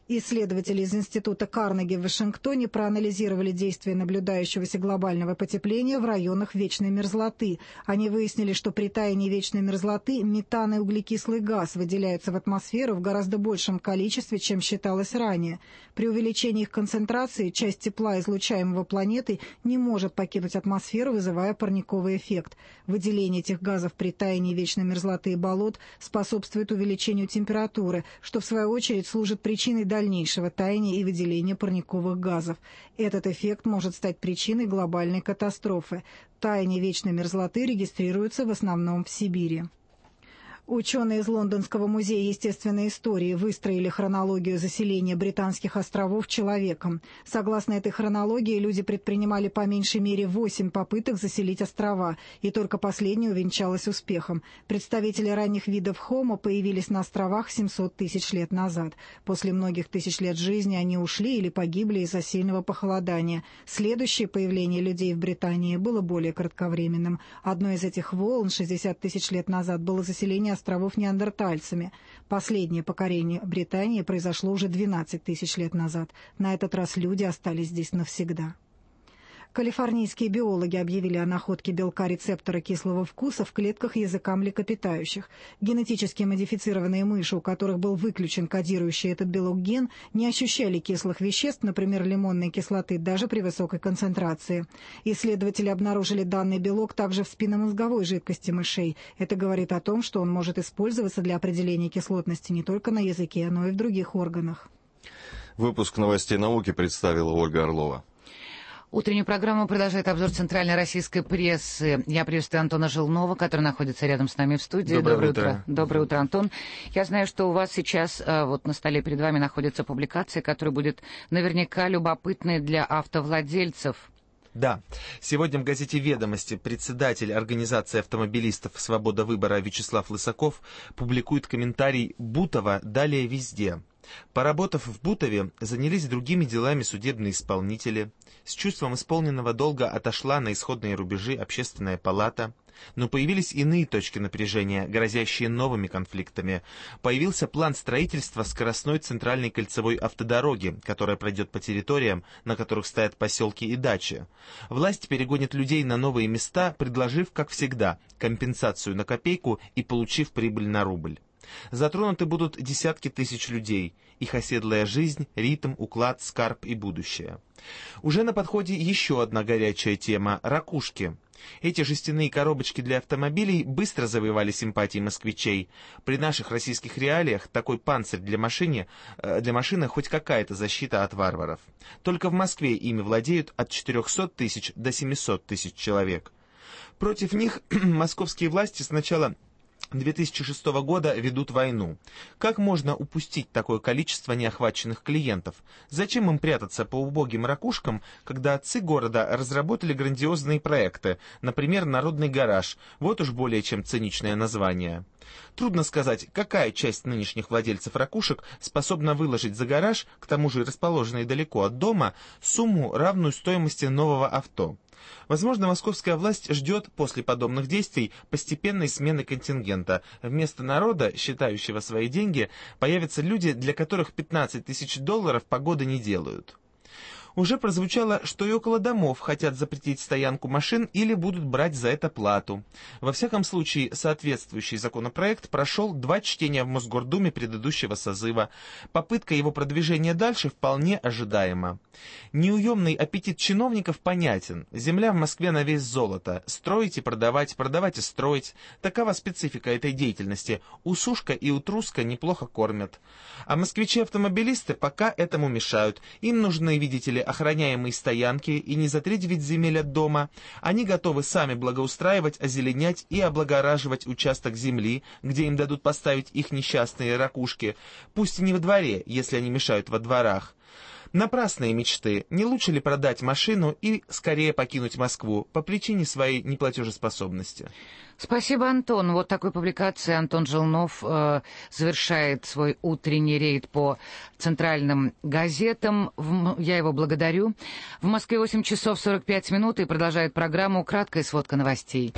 Исследователи из Института Карнеги в Вашингтоне проанализировали действие наблюдающегося глобального потепления в районах вечной мерзлоты. Они выяснили, что при таянии вечной мерзлоты метан и углекислый газ выделяются в атмосферу в гораздо большем количестве, чем считалось ранее. При увеличении их концентрации часть тепла, излучаемого планетой, не может покинуть атмосферу, вызывая парниковый эффект. Выделение этих газов при таянии вечной мерзлоты и болот способствует увеличению температуры, что в свою очередь служит причиной дальнейшего таяния и выделения парниковых газов. Этот эффект может стать причиной глобальной катастрофы. Таяние вечной мерзлоты регистрируется в основном в Сибири. Ученые из Лондонского музея естественной истории выстроили хронологию заселения британских островов человеком. Согласно этой хронологии, люди предпринимали по меньшей мере восемь попыток заселить острова, и только последняя увенчалась успехом. Представители ранних видов Homo появились на островах семьсот тысяч лет назад. После многих тысяч лет жизни они ушли или погибли из-за сильного похолодания. Следующее появление людей в Британии было более кратковременным. Одной из этих волн шестьдесят тысяч лет назад было заселение островов неандертальцами. Последнее покорение Британии произошло уже двенадцать тысяч лет назад. На этот раз люди остались здесь навсегда. Калифорнийские биологи объявили о находке белка рецептора кислого вкуса в клетках языка млекопитающих. Генетически модифицированные мыши, у которых был выключен кодирующий этот белок ген, не ощущали кислых веществ, например, лимонной кислоты, даже при высокой концентрации. Исследователи обнаружили данный белок также в спинномозговой жидкости мышей. Это говорит о том, что он может использоваться для определения кислотности не только на языке, но и в других органах. Выпуск новостей науки представила Ольга Орлова. Утреннюю программу продолжает обзор центральной российской прессы. Я приветствую Антона Желнова, который находится рядом с нами в студии. Доброе, Доброе утро. утро. Доброе утро, Антон. Я знаю, что у вас сейчас вот на столе перед вами находится публикация, которая будет наверняка любопытной для автовладельцев. Да. Сегодня в газете «Ведомости» председатель Организации автомобилистов «Свобода выбора» Вячеслав Лысаков публикует комментарий «Бутова далее везде». Поработав в Бутове, занялись другими делами судебные исполнители. С чувством исполненного долга отошла на исходные рубежи Общественная палата. Но появились иные точки напряжения, грозящие новыми конфликтами. Появился план строительства скоростной центральной кольцевой автодороги, которая пройдет по территориям, на которых стоят поселки и дачи. Власть перегонит людей на новые места, предложив, как всегда, компенсацию на копейку и получив прибыль на рубль. Затронуты будут десятки тысяч людей, их оседлая жизнь, ритм, уклад, скарб и будущее. Уже на подходе еще одна горячая тема – ракушки. Эти жестяные коробочки для автомобилей быстро завоевали симпатии москвичей. При наших российских реалиях такой панцирь для машины, для машины хоть какая-то защита от варваров. Только в Москве ими владеют от четырехсот тысяч до семисот тысяч человек. Против них московские власти сначала две тысячи шестого года ведут войну. Как можно упустить такое количество неохваченных клиентов? Зачем им прятаться по убогим ракушкам, когда отцы города разработали грандиозные проекты, например, «Народный гараж», вот уж более чем циничное название. Трудно сказать, какая часть нынешних владельцев ракушек способна выложить за гараж, к тому же расположенный далеко от дома, сумму, равную стоимости нового авто. Возможно, московская власть ждет после подобных действий постепенной смены контингента. Вместо народа, считающего свои деньги, появятся люди, для которых пятнадцать тысяч долларов погоды не делают. Уже прозвучало, что и около домов хотят запретить стоянку машин или будут брать за это плату. Во всяком случае, соответствующий законопроект прошел два чтения в Мосгордуме предыдущего созыва. Попытка его продвижения дальше вполне ожидаема. Неуемный аппетит чиновников понятен. Земля в Москве на вес золота. Строить и продавать, продавать и строить. Такова специфика этой деятельности. Усушка и утруска неплохо кормят. А москвичи-автомобилисты пока этому мешают. Им нужны, видите ли, охраняемые стоянки и не за тридевять земель от дома. Они готовы сами благоустраивать, озеленять и облагораживать участок земли, где им дадут поставить их несчастные ракушки, пусть и не во дворе, если они мешают во дворах. Напрасные мечты. Не лучше ли продать машину и скорее покинуть Москву по причине своей неплатежеспособности? Спасибо, Антон. Вот такой публикацией Антон Желнов э, завершает свой утренний рейд по центральным газетам. В, я его благодарю. В Москве восемь часов сорок пять минут и продолжает программу «Краткая сводка новостей».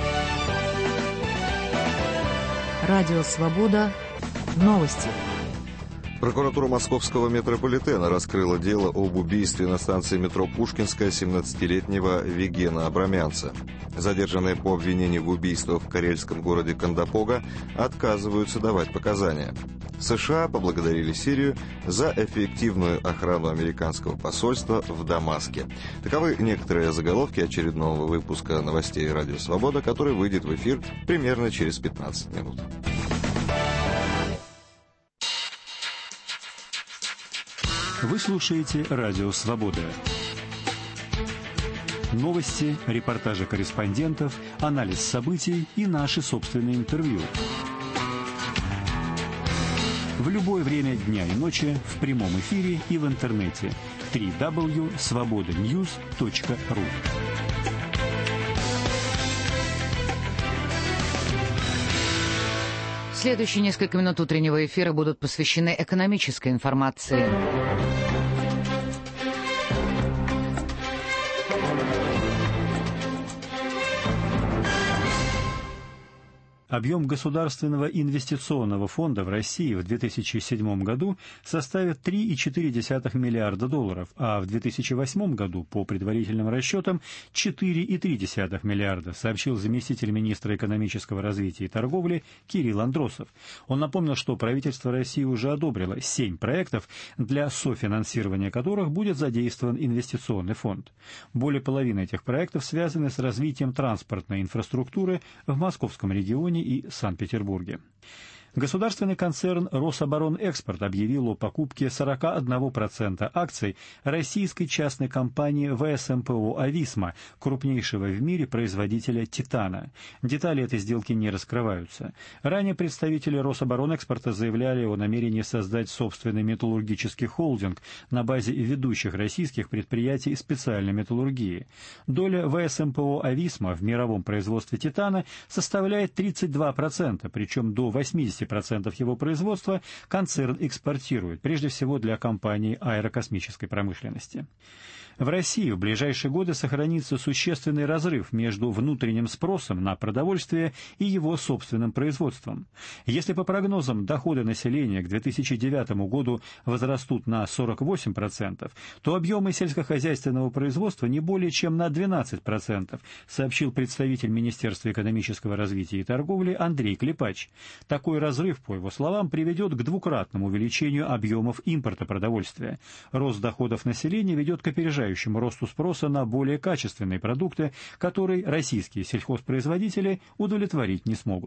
Радио «Свобода». Новости. Прокуратура московского метрополитена раскрыла дело об убийстве на станции метро Пушкинская семнадцатилетнего Вигена Абрамянца. Задержанные по обвинению в убийствах в карельском городе Кондопога отказываются давать показания. США поблагодарили Сирию за эффективную охрану американского посольства в Дамаске. Таковы некоторые заголовки очередного выпуска новостей «Радио Свобода», который выйдет в эфир примерно через пятнадцать минут. Вы слушаете «Радио Свобода». Новости, репортажи корреспондентов, анализ событий и наши собственные интервью. В любое время дня и ночи, в прямом эфире и в интернете. дабл ю дабл ю дабл ю точка свобода ньюс точка ру. Следующие несколько минут утреннего эфира будут посвящены экономической информации. Объем Государственного инвестиционного фонда в России в две тысячи седьмом году составит три целых четыре десятых миллиарда долларов, а в две тысячи восьмом году, по предварительным расчетам, четыре целых три десятых миллиарда, сообщил заместитель министра экономического развития и торговли Кирилл Андросов. Он напомнил, что правительство России уже одобрило семь проектов, для софинансирования которых будет задействован инвестиционный фонд. Более половины этих проектов связаны с развитием транспортной инфраструктуры в московском регионе и Санкт-Петербурге. Государственный концерн «Рособоронэкспорт» объявил о покупке сорок один процент акций российской частной компании вэ эс эм пэ о «Ависма», крупнейшего в мире производителя титана. Детали этой сделки не раскрываются. Ранее представители «Рособоронэкспорта» заявляли о намерении создать собственный металлургический холдинг на базе ведущих российских предприятий специальной металлургии. Доля вэ эс эм пэ о «Ависма» в мировом производстве титана составляет тридцать два процента, причем до восьмидесяти процентов его производства концерн экспортирует, прежде всего для компаний аэрокосмической промышленности. В России в ближайшие годы сохранится существенный разрыв между внутренним спросом на продовольствие и его собственным производством. Если по прогнозам доходы населения к две тысячи девятому году возрастут на сорок восемь процентов, то объемы сельскохозяйственного производства не более чем на двенадцать процентов, сообщил представитель Министерства экономического развития и торговли Андрей Клепач. Такой разрыв, по его словам, приведет к двукратному увеличению объемов импорта продовольствия. Рост доходов населения ведет к опережающему росту спроса на более качественные продукты, которые российские сельхозпроизводители удовлетворить не смогут.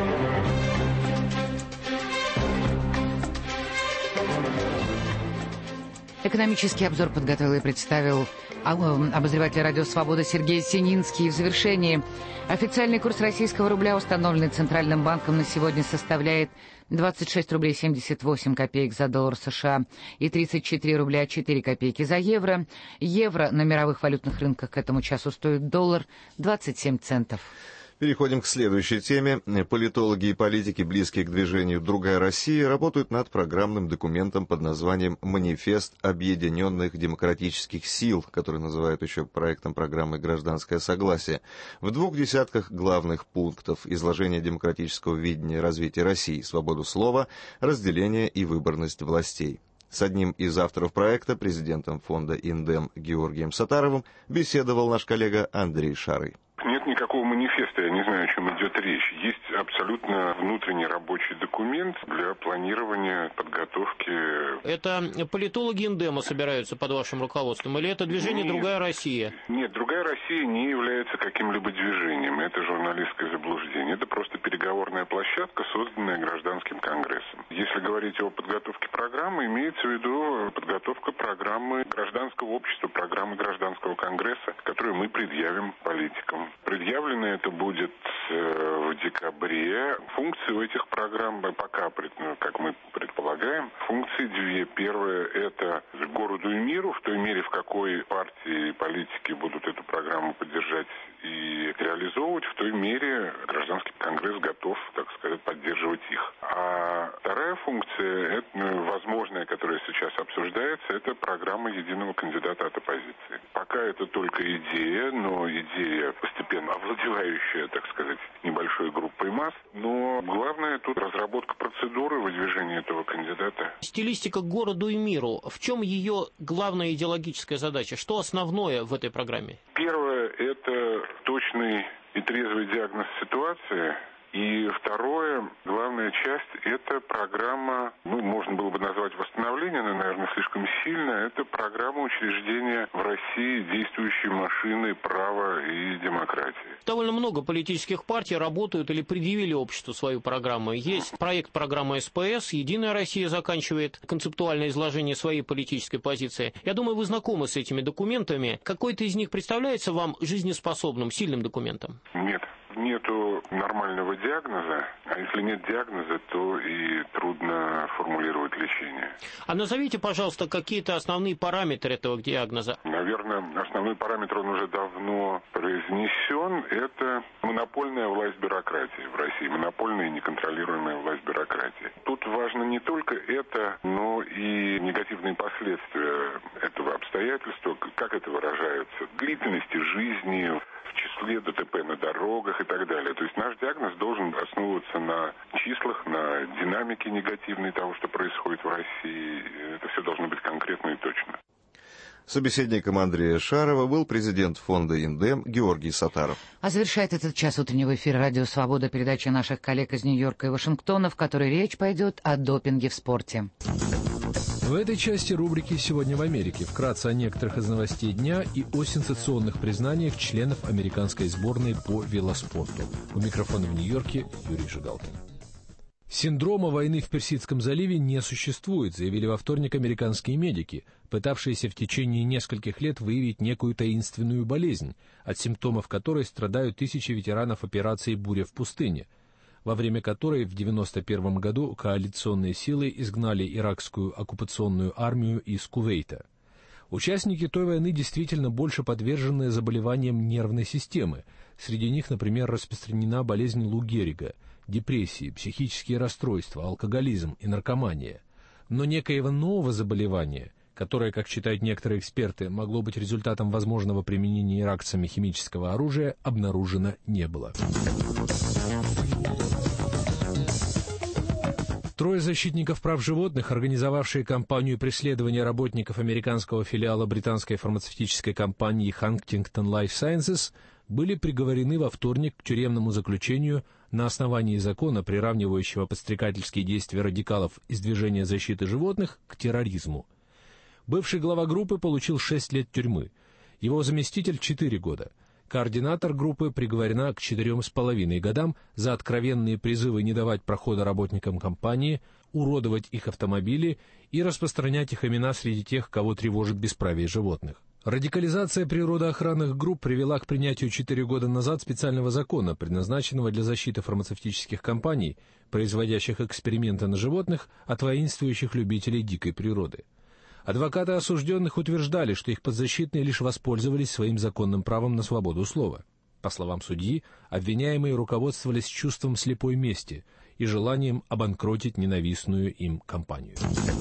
Экономический обзор подготовил и представил обозреватель «Радио Свобода» Сергей Сининский. В завершении официальный курс российского рубля, установленный Центральным банком, на сегодня составляет двадцать шесть рублей семьдесят восемь копеек за доллар США и тридцать четыре рубля четыре копейки за евро. Евро на мировых валютных рынках к этому часу стоит доллар двадцать семь центов. Переходим к следующей теме. Политологи и политики, близкие к движению «Другая Россия», работают над программным документом под названием «Манифест объединенных демократических сил», который называют еще проектом программы «Гражданское согласие». В двух десятках главных пунктов изложение демократического видения развития России, свободу слова, разделение и выборность властей. С одним из авторов проекта, президентом фонда «Индем» Георгием Сатаровым, беседовал наш коллега Андрей Шарый. Нет никакого манифеста, я не знаю, о чем идет речь. Есть абсолютно внутренний рабочий документ для планирования подготовки. Это политологи Индема собираются под вашим руководством, или это движение нет, «Другая Россия»? Нет, «Другая Россия» не является каким-либо движением. Это журналистское заблуждение. Это просто переговорная площадка, созданная гражданским конгрессом. Если говорить о подготовке программы, имеется в виду подготовка программы гражданского общества, программы гражданского конгресса, которую мы предъявим политикам. Предъявлено это будет в декабре. Функции у этих программ пока, как мы предполагаем, функции две. Первая – это городу и миру, в той мере, в какой партии и политики будут эту программу поддержать и реализовывать, в той мере гражданский конгресс готов, так сказать, поддерживать их. А вторая функция, это, возможная, которая сейчас обсуждается, это программа единого кандидата от оппозиции. Пока это только идея, но идея постепенно овладевающая, так сказать, небольшой группой масс. Но главное тут разработка процедуры выдвижения этого кандидата. Стилистика к городу и миру. В чем ее главная идеологическая задача? Что основное в этой программе? Первое – это точный и трезвый диагноз ситуации. И второе, главная часть, это программа, ну, можно было бы назвать восстановление, но, наверное, слишком сильно, это программа учреждения в России действующей машины права и демократии. Довольно много политических партий работают или предъявили обществу свою программу. Есть проект программы СПС, «Единая Россия» заканчивает концептуальное изложение своей политической позиции. Я думаю, вы знакомы с этими документами. Какой-то из них представляется вам жизнеспособным, сильным документом? Нет. Нету нормального диагноза, а если нет диагноза, то и трудно формулировать лечение. А назовите, пожалуйста, какие-то основные параметры этого диагноза. Наверное, основной параметр, он уже давно произнесен, это монопольная власть бюрократии в России, монопольная и неконтролируемая власть бюрократии. Тут важно не только это, но и негативные последствия этого обстоятельства, как это выражается, длительности жизни, в числе ДТП на дорогах и так далее. То есть наш диагноз должен основываться на числах, на динамике негативной того, что происходит в России. Это все должно быть конкретно и точно. Собеседником Андрея Шарова был президент фонда «Индем» Георгий Саттаров. А завершает этот час утреннего эфира «Радио Свобода» передача наших коллег из Нью-Йорка и Вашингтона, в которой речь пойдет о допинге в спорте. В этой части рубрики «Сегодня в Америке» вкратце о некоторых из новостей дня и о сенсационных признаниях членов американской сборной по велоспорту. У микрофона в Нью-Йорке Юрий Жигалкин. Синдрома войны в Персидском заливе не существует, заявили во вторник американские медики, пытавшиеся в течение нескольких лет выявить некую таинственную болезнь, от симптомов которой страдают тысячи ветеранов операции «Буря в пустыне», во время которой в девяносто первом году коалиционные силы изгнали иракскую оккупационную армию из Кувейта. Участники той войны действительно больше подвержены заболеваниям нервной системы. Среди них, например, распространена болезнь Лу Геррига, депрессии, психические расстройства, алкоголизм и наркомания. Но некоего нового заболевания, которое, как считают некоторые эксперты, могло быть результатом возможного применения иракцами химического оружия, обнаружено не было. Трое защитников прав животных, организовавшие кампанию преследования работников американского филиала британской фармацевтической компании Huntington Life Sciences, были приговорены во вторник к тюремному заключению на основании закона, приравнивающего подстрекательские действия радикалов из движения защиты животных к терроризму. Бывший глава группы получил шесть лет тюрьмы, его заместитель — четыре года. Координатор группы приговорена к четырем с половиной годам за откровенные призывы не давать прохода работникам компании, уродовать их автомобили и распространять их имена среди тех, кого тревожит бесправие животных. Радикализация природоохранных групп привела к принятию четыре года назад специального закона, предназначенного для защиты фармацевтических компаний, производящих эксперименты на животных, от воинствующих любителей дикой природы. Адвокаты осужденных утверждали, что их подзащитные лишь воспользовались своим законным правом на свободу слова. По словам судьи, обвиняемые руководствовались чувством слепой мести и желанием обанкротить ненавистную им компанию.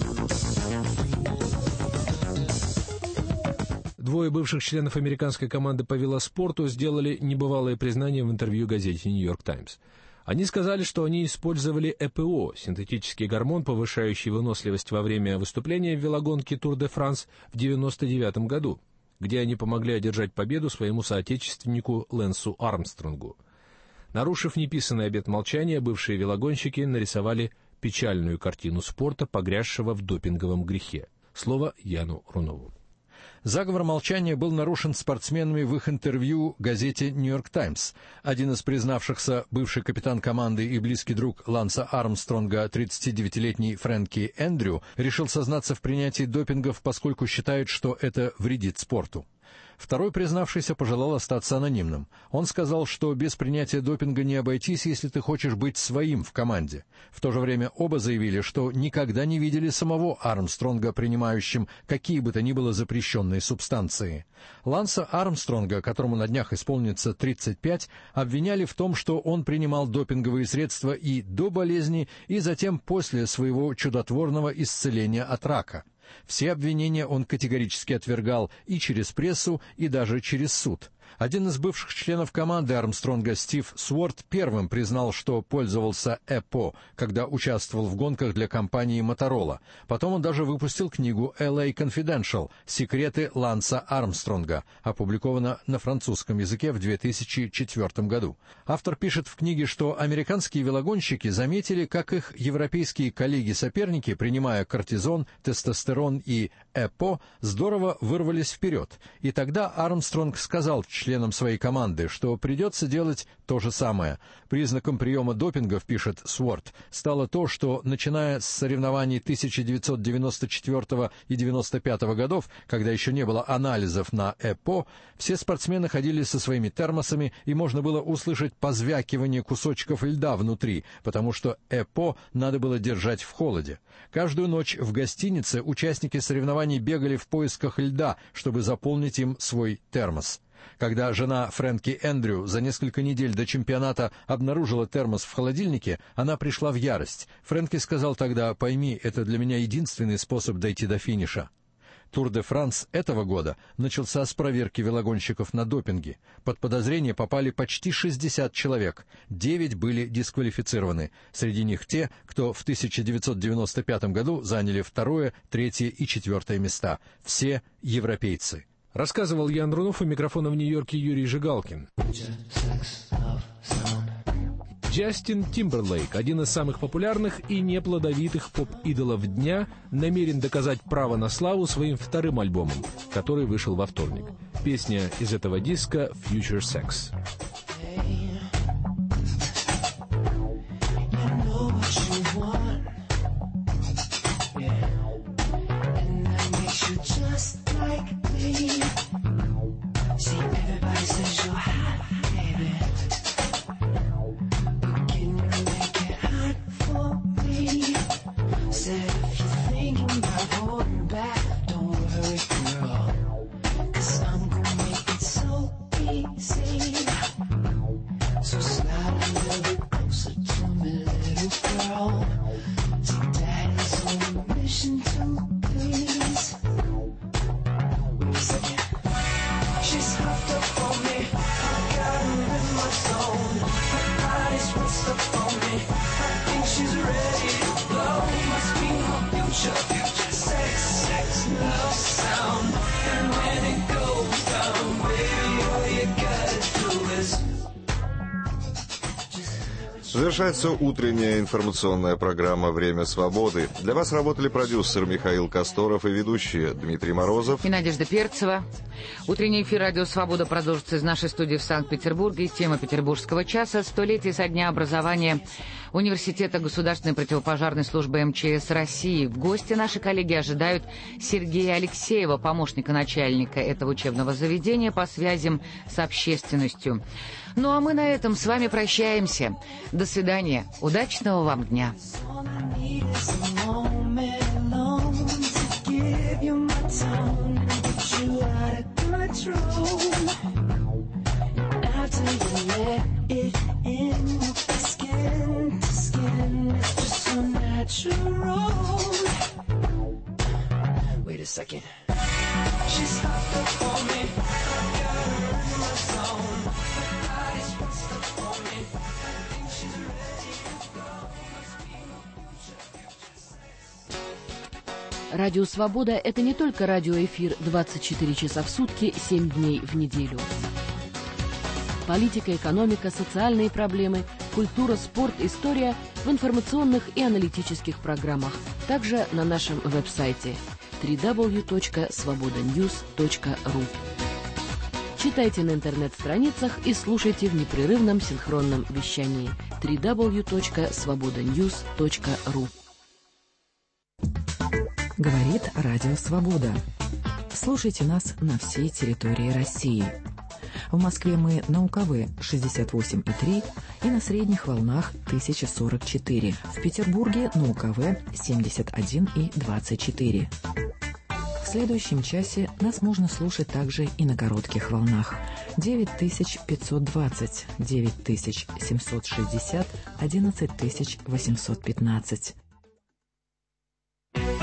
Двое бывших членов американской команды по велоспорту сделали небывалое признание в интервью газете «Нью-Йорк Таймс». Они сказали, что они использовали ЭПО, синтетический гормон, повышающий выносливость во время выступления в велогонке Тур де Франс в девяносто девятом году, где они помогли одержать победу своему соотечественнику Лэнсу Армстронгу. Нарушив неписанный обет молчания, бывшие велогонщики нарисовали печальную картину спорта, погрязшего в допинговом грехе. Слово Яну Рунову. Заговор молчания был нарушен спортсменами в их интервью газете «Нью-Йорк Таймс». Один из признавшихся, бывший капитан команды и близкий друг Ланса Армстронга, тридцатидевятилетний Фрэнки Эндрю, решил сознаться в принятии допингов, поскольку считает, что это вредит спорту. Второй признавшийся пожелал остаться анонимным. Он сказал, что без принятия допинга не обойтись, если ты хочешь быть своим в команде. В то же время оба заявили, что никогда не видели самого Армстронга принимающим какие бы то ни было запрещенные субстанции. Ланса Армстронга, которому на днях исполнится тридцать пять, обвиняли в том, что он принимал допинговые средства и до болезни, и затем после своего чудотворного исцеления от рака. Все обвинения он категорически отвергал и через прессу, и даже через суд. Один из бывших членов команды Армстронга, Стив Суорт, первым признал, что пользовался ЭПО, когда участвовал в гонках для компании Motorola. Потом он даже выпустил книгу «эл эй Confidential. Секреты Ланса Армстронга», опубликована на французском языке в две тысячи четвёртом году. Автор пишет в книге, что американские велогонщики заметили, как их европейские коллеги-соперники, принимая кортизон, тестостерон и ЭПО, здорово вырвались вперед. И тогда Армстронг сказал членам своей команды, что придется делать то же самое. Признаком приема допингов, пишет Суорт, стало то, что, начиная с соревнований тысяча девятьсот девяносто четвёртого и девяносто пятого годов, когда еще не было анализов на ЭПО, все спортсмены ходили со своими термосами, и можно было услышать позвякивание кусочков льда внутри, потому что ЭПО надо было держать в холоде. Каждую ночь в гостинице участники соревнований бегали в поисках льда, чтобы заполнить им свой термос. Когда жена Фрэнки Эндрю за несколько недель до чемпионата обнаружила термос в холодильнике, она пришла в ярость. Фрэнки сказал тогда: «Пойми, это для меня единственный способ дойти до финиша». Тур-де-Франс этого года начался с проверки велогонщиков на допинге. Под подозрение попали почти шестьдесят человек, девять были дисквалифицированы. Среди них те, кто в тысяча девятьсот девяносто пятом году заняли второе, третье и четвертое места. Все европейцы. Рассказывал Ян Рунов, у микрофона в Нью-Йорке Юрий Жигалкин. Джастин Тимберлейк, один из самых популярных и неплодовитых поп-идолов дня, намерен доказать право на славу своим вторым альбомом, который вышел во вторник. Песня из этого диска «Future Sex». Завершается утренняя информационная программа «Время свободы». Для вас работали продюсер Михаил Косторов и ведущие Дмитрий Морозов и Надежда Перцева. Утренний эфир «Радио Свобода» продолжится из нашей студии в Санкт-Петербурге. Тема петербургского часа — столетие со дня образования Университета государственной противопожарной службы эм че эс России. В гости наши коллеги ожидают Сергея Алексеева, помощника начальника этого учебного заведения по связям с общественностью. Ну а мы на этом с вами прощаемся. До свидания. Удачного вам дня. Wait a second. She's hopped up on me. I got her in my zone. Her body's what's up on me. I think she's ready to go. Must be my future. Радио «Свобода» — это не только радиоэфир двадцать четыре часа в сутки, семь дней в неделю. Политика, экономика, социальные проблемы, культура, спорт, история в информационных и аналитических программах. Также на нашем веб-сайте дабл ю дабл ю дабл ю точка свобода ньюс точка ру. Читайте на интернет-страницах и слушайте в непрерывном синхронном вещании дабл ю дабл ю дабл ю точка свобода ньюс точка ру. Говорит Радио Свобода. Слушайте нас на всей территории России. В Москве мы на УКВ шестьдесят восемь и три и на средних волнах тысяча сорок четыре. В Петербурге на УКВ семьдесят один и двадцать четыре. В следующем часе нас можно слушать также и на коротких волнах девять тысяч пятьсот двадцать, девять тысяч семьсот шестьдесят, одиннадцать тысяч восемьсот пятнадцать.